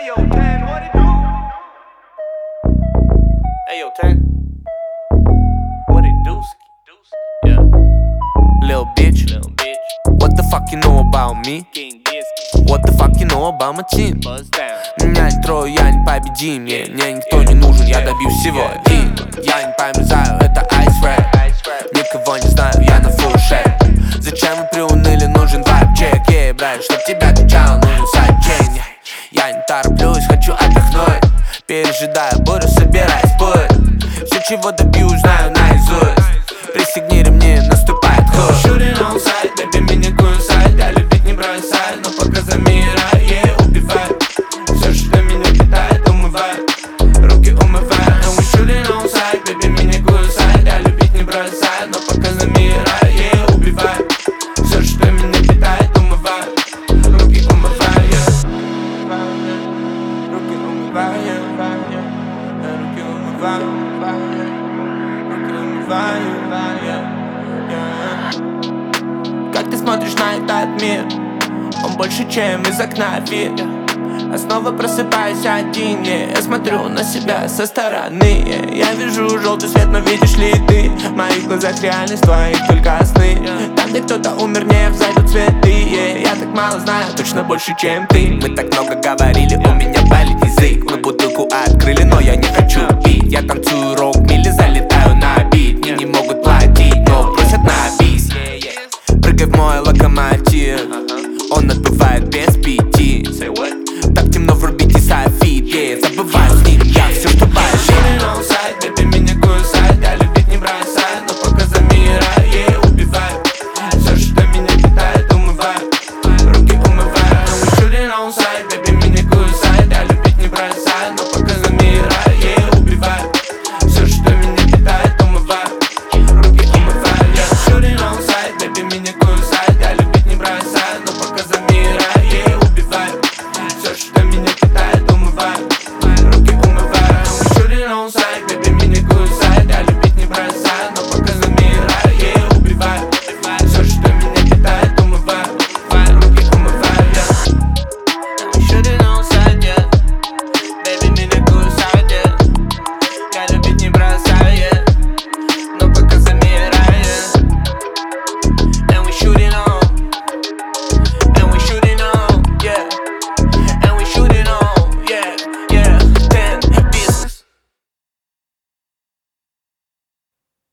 Ayo, 10, what it do? Ayo, 10, what it do? Yeah. Little bitch, what the fuck you know about me? What the fuck you know about my team? Меня не трое, я непобедим, мне никто не нужен, я добьюсь всего один. Я не померзаю, это ice rap. Никого не знаю, я на full shape. Зачем вы приуныли, нужен вайб-чек. Ей, брат, чтоб тебя качало, нужен сайдчейн. Я не тороплюсь, хочу отдохнуть. Пережидаю бурю, собираюсь путь. Все, чего добьюсь, знаю наизусть. Пристегни ремни, наступает хуй. Shooting on sight, baby, меня кусает. Я любить не бросаю, но пока замираю, ей убивает. Все, что меня питает, умывает. Руки умывает. And we shooting on sight, baby, меня кусает. Я любить не бросаю, но пока замираю, ей убивает. Все, что меня питает, умывает. Руки умывает. Руки умывает. Руки умывает. Руки умывает. Как ты смотришь на этот мир? Он больше, чем из окна вид. Я снова просыпаюсь один, я смотрю на себя со стороны. Я вижу желтый свет, но видишь ли ты? В моих глазах реальность, в твоих только сны. Там, где кто-то умер, не взойдут цветы. Я так мало знаю, точно больше, чем ты. Мы так много говорили, у меня болит язык. Мы бутылку открыли, но я не хочу пить. Я танцую рок